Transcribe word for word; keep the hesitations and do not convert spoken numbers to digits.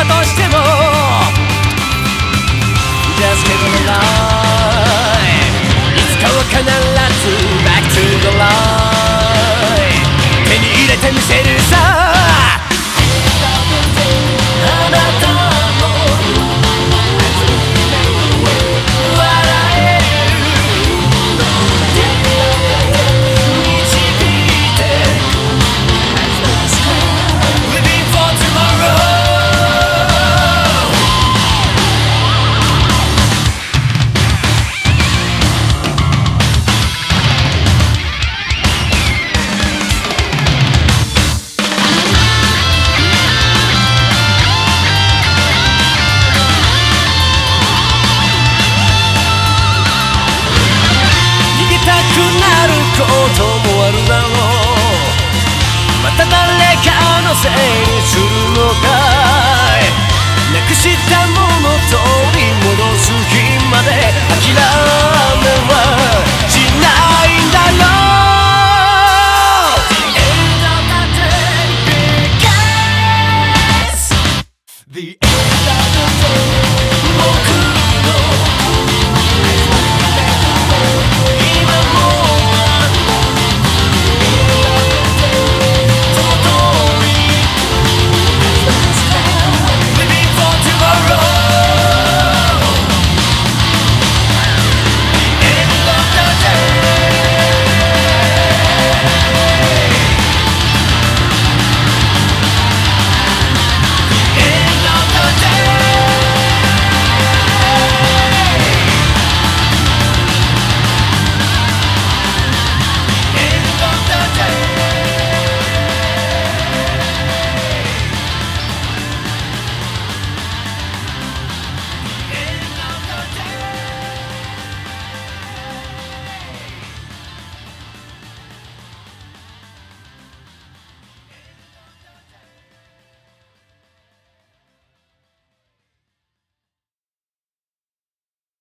としても Just keep it alive いつかは必ず Back to the line 手に入れてみせるさあなたも笑える導いて Living for tomorrowこともあるだろうまた誰かのせいにするのかいなくしたもの取り戻す日まで諦め